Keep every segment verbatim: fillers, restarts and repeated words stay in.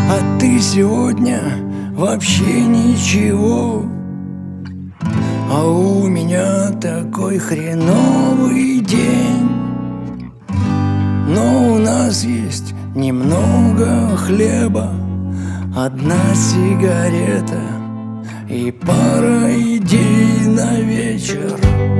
А ты сегодня вообще ничего. А у меня такой хреновый день. Но у нас есть немного хлеба, одна сигарета и пара идей на вечер.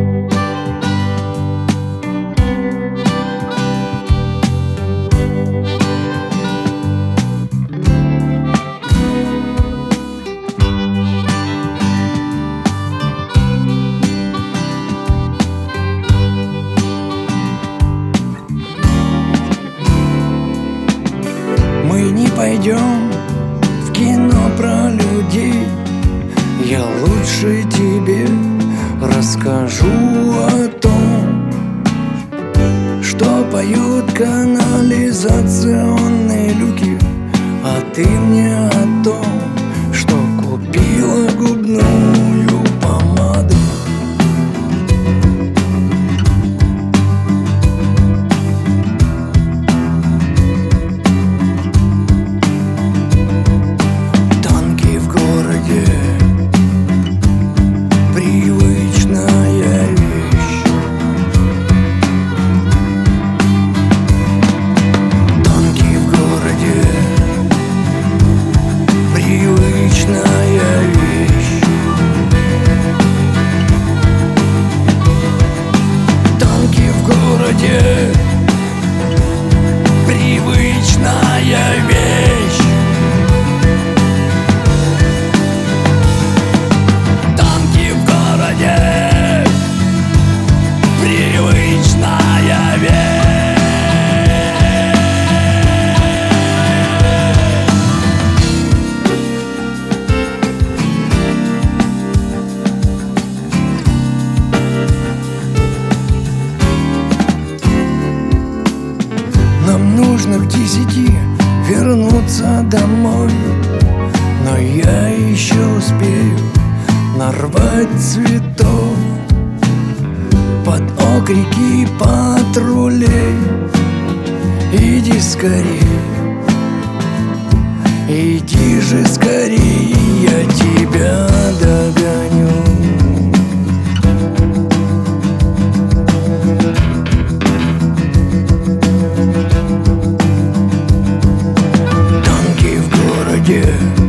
Мы не пойдем в кино про людей. Я лучше тебе расскажу о том, что поют канализационные люки. А ты мне о том, что купила губную помаду. Танки в городе — привычная вещь. Танки в городе — привычная вещь. Танки в городе — привычная вещь. Танки в городе — привычная вещь. Нам нужно к десяти вернуться домой, но я еще успею нарвать цветов под окрики патрулей. Иди скорей, иди же скорей, я тебя догоню. Танки в городе